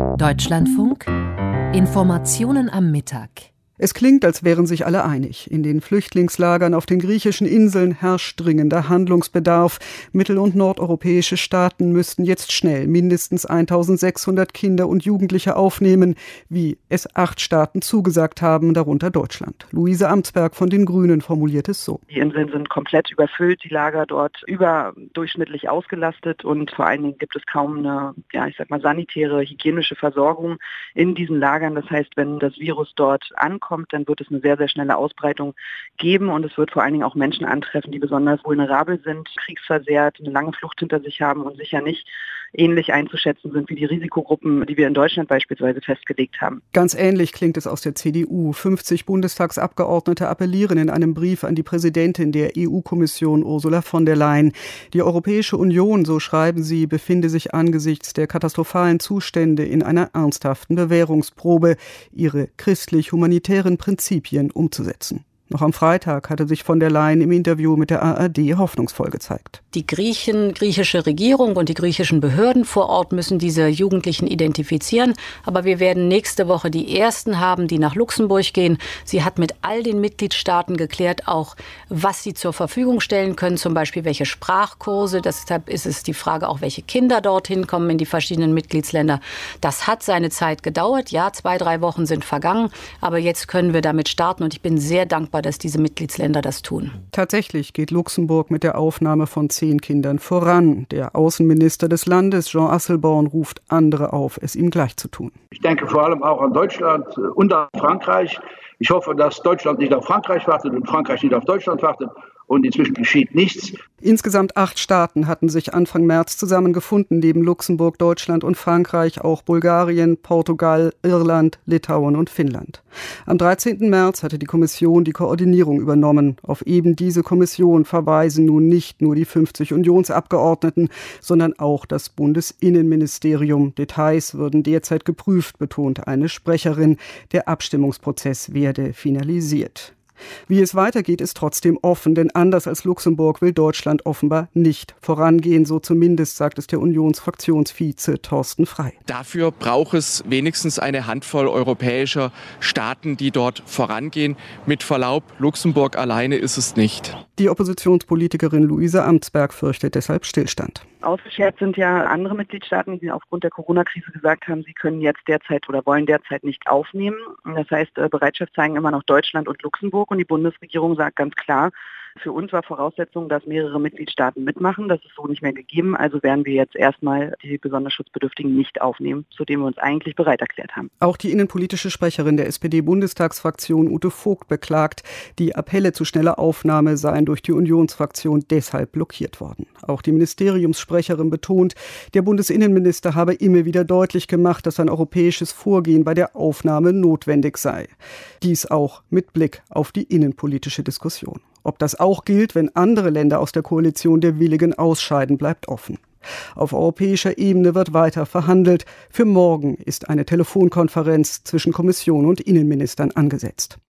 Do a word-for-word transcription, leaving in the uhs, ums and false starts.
Deutschlandfunk Informationen am Mittag. Es klingt, als wären sich alle einig. In den Flüchtlingslagern auf den griechischen Inseln herrscht dringender Handlungsbedarf. Mittel- und nordeuropäische Staaten müssten jetzt schnell mindestens eintausendsechshundert Kinder und Jugendliche aufnehmen, wie es acht Staaten zugesagt haben, darunter Deutschland. Luise Amtsberg von den Grünen formuliert es so. Die Inseln sind komplett überfüllt, die Lager dort überdurchschnittlich ausgelastet und vor allen Dingen gibt es kaum eine, ja, ich sag mal, sanitäre, hygienische Versorgung in diesen Lagern. Das heißt, wenn das Virus dort ankommt, dann wird es eine sehr, sehr schnelle Ausbreitung geben und es wird vor allen Dingen auch Menschen antreffen, die besonders vulnerabel sind, kriegsversehrt, eine lange Flucht hinter sich haben und sicher nicht ähnlich einzuschätzen sind wie die Risikogruppen, die wir in Deutschland beispielsweise festgelegt haben. Ganz ähnlich klingt es aus der C D U. fünfzig Bundestagsabgeordnete appellieren in einem Brief an die Präsidentin der E U-Kommission Ursula von der Leyen. Die Europäische Union, so schreiben sie, befinde sich angesichts der katastrophalen Zustände in einer ernsthaften Bewährungsprobe, ihre christlich-humanitären Prinzipien umzusetzen. Noch am Freitag hatte sich von der Leyen im Interview mit der A R D hoffnungsvoll gezeigt. Die Griechen, griechische Regierung und die griechischen Behörden vor Ort müssen diese Jugendlichen identifizieren. Aber wir werden nächste Woche die ersten haben, die nach Luxemburg gehen. Sie hat mit all den Mitgliedstaaten geklärt, auch was sie zur Verfügung stellen können, zum Beispiel welche Sprachkurse. Deshalb ist es die Frage auch, welche Kinder dorthin kommen in die verschiedenen Mitgliedsländer. Das hat seine Zeit gedauert. Ja, zwei, drei Wochen sind vergangen. Aber jetzt können wir damit starten und ich bin sehr dankbar, dass diese Mitgliedsländer das tun. Tatsächlich geht Luxemburg mit der Aufnahme von zehn Kindern voran. Der Außenminister des Landes, Jean Asselborn, ruft andere auf, es ihm gleich zu tun. Ich denke vor allem auch an Deutschland und an Frankreich. Ich hoffe, dass Deutschland nicht auf Frankreich wartet und Frankreich nicht auf Deutschland wartet. Und inzwischen geschieht nichts. Insgesamt acht Staaten hatten sich Anfang März zusammengefunden, neben Luxemburg, Deutschland und Frankreich auch Bulgarien, Portugal, Irland, Litauen und Finnland. Am dreizehnten März hatte die Kommission die Koordinierung übernommen. Auf eben diese Kommission verweisen nun nicht nur die fünfzig Unionsabgeordneten, sondern auch das Bundesinnenministerium. Details würden derzeit geprüft, betont eine Sprecherin. Der Abstimmungsprozess werde finalisiert. Wie es weitergeht, ist trotzdem offen, denn anders als Luxemburg will Deutschland offenbar nicht vorangehen. So zumindest sagt es der Unionsfraktionsvize Thorsten Frey. Dafür braucht es wenigstens eine Handvoll europäischer Staaten, die dort vorangehen. Mit Verlaub, Luxemburg alleine ist es nicht. Die Oppositionspolitikerin Luise Amtsberg fürchtet deshalb Stillstand. Ausgeschert sind ja andere Mitgliedstaaten, die aufgrund der Corona-Krise gesagt haben, sie können jetzt derzeit oder wollen derzeit nicht aufnehmen. Das heißt, Bereitschaft zeigen immer noch Deutschland und Luxemburg und die Bundesregierung sagt ganz klar, für uns war Voraussetzung, dass mehrere Mitgliedstaaten mitmachen. Das ist so nicht mehr gegeben. Also werden wir jetzt erstmal die besonders Schutzbedürftigen nicht aufnehmen, zu dem wir uns eigentlich bereit erklärt haben. Auch die innenpolitische Sprecherin der S P D-Bundestagsfraktion Ute Vogt beklagt, die Appelle zu schneller Aufnahme seien durch die Unionsfraktion deshalb blockiert worden. Auch die Ministeriumssprecherin betont, der Bundesinnenminister habe immer wieder deutlich gemacht, dass ein europäisches Vorgehen bei der Aufnahme notwendig sei. Dies auch mit Blick auf die innenpolitische Diskussion. Ob das auch gilt, wenn andere Länder aus der Koalition der Willigen ausscheiden, bleibt offen. Auf europäischer Ebene wird weiter verhandelt. Für morgen ist eine Telefonkonferenz zwischen Kommission und Innenministern angesetzt.